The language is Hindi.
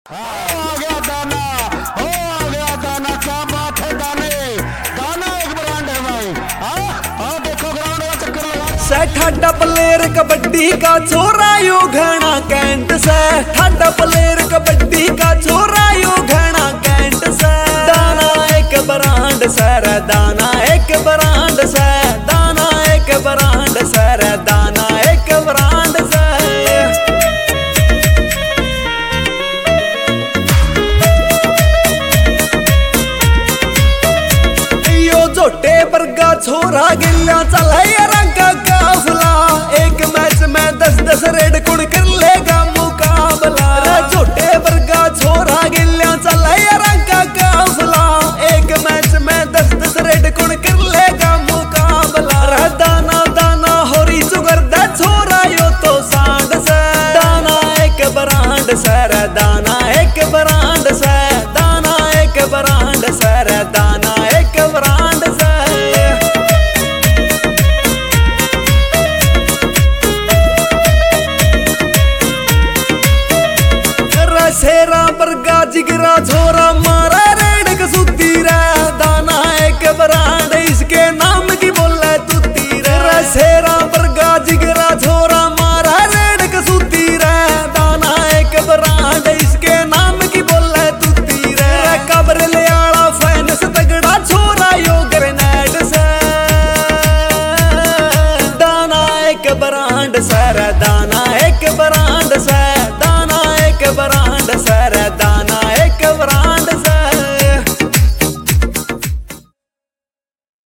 आ गया दाना, हो आ गया दाना। क्या बात है दाने, दाना एक ब्रांड है भाई। हाँ देखो ग्राउंड का चक्कर लगा। से ठाडा प्लेयर कबड्डी का छोरा यो घना कैंट से, ठाडा प्लेयर कबड्डी का छोरा यो घना कैंट से। दाना एक ब्रांड से रे, दाना एक ब्रांड से, दाना एक ब्रांड से रे, दाना एक ब्रांड से। छोटे वर्गा छोरा गिल्ला चलाया रंग का काफला, एक मैच में 10-10 रेड कुड़ कर लेगा मुकाबला। छोटे वर्गा छोरा गिल्ला चलाया रंग का काफला, एक मैच में 10-10 रेड कुड़ कर लेगा मुकाबला। दाना दाना होरी सुगर दा छोरा यो तो सांड से, दाना एक ब्रांड से रे, दाना एक ब्रांड से, दाना एक ब्रांड से रे, दाना एक ब्रांड से। शेरा बरगा जिगरा छोरा मारा रेड कसूती रे, दाना एक ब्रांड इसके नाम की बोले तू तीरे। शेरा बरगा जिगरा छोरा मारा रेड कसूती रे, दाना एक ब्रांड इसके नाम की बोले तू तीरे। कब्र ले आला फैन से तगड़ा छोरा यो ग्रेनेड से, दाना एक ब्रांड से रे।